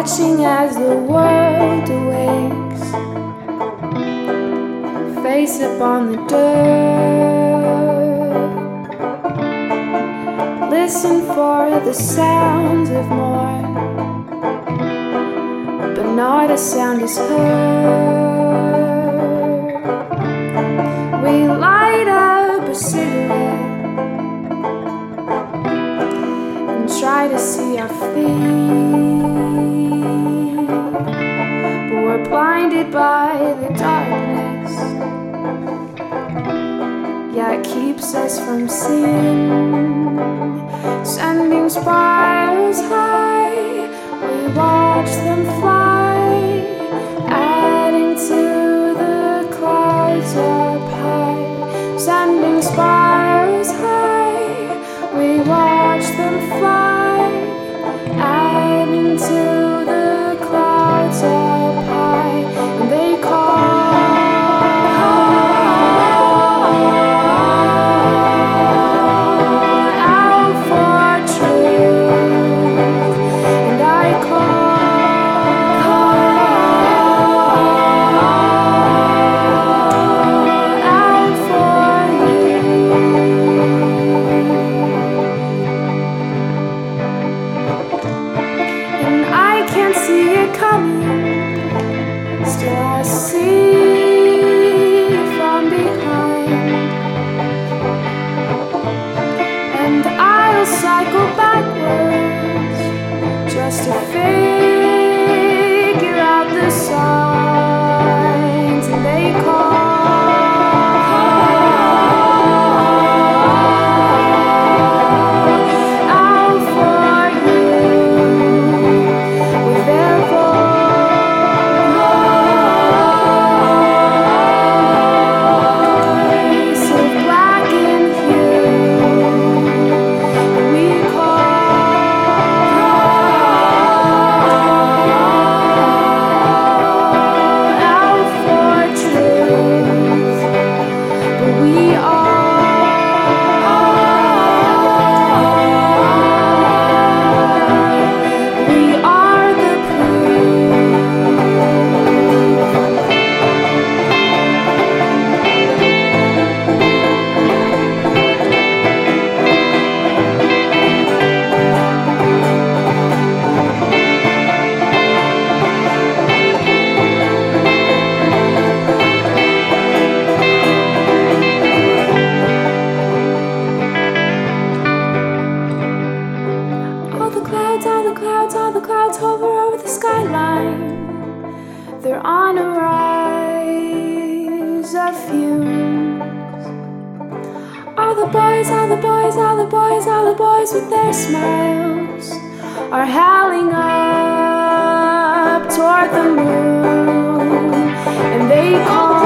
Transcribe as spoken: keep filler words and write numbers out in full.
watching as the world awakes, face upon the dirt. Listen for the sounds of more, but not a sound is heard. We light up a cigarette and try to see our feet, but we're blinded by the darkness. Yeah, it keeps us from seeing, sending spirals high. We watch them fly, adding to the clouds up high, sending spirals high. We watch them fly, adding to the clouds up high, and they call out for truth, and I call out for you. And I can't see it coming, still I see from behind. And I'll cycle backwards just to figure out the signs, and they call out for you with their voice of black and hue. We call out for truth, but we are, we are the all the clouds, all the clouds, all the clouds hover over the skyline. They're on a rise of fumes. All the boys, all the boys, all the boys, all the boys with their smiles are howling up toward the moon, and they call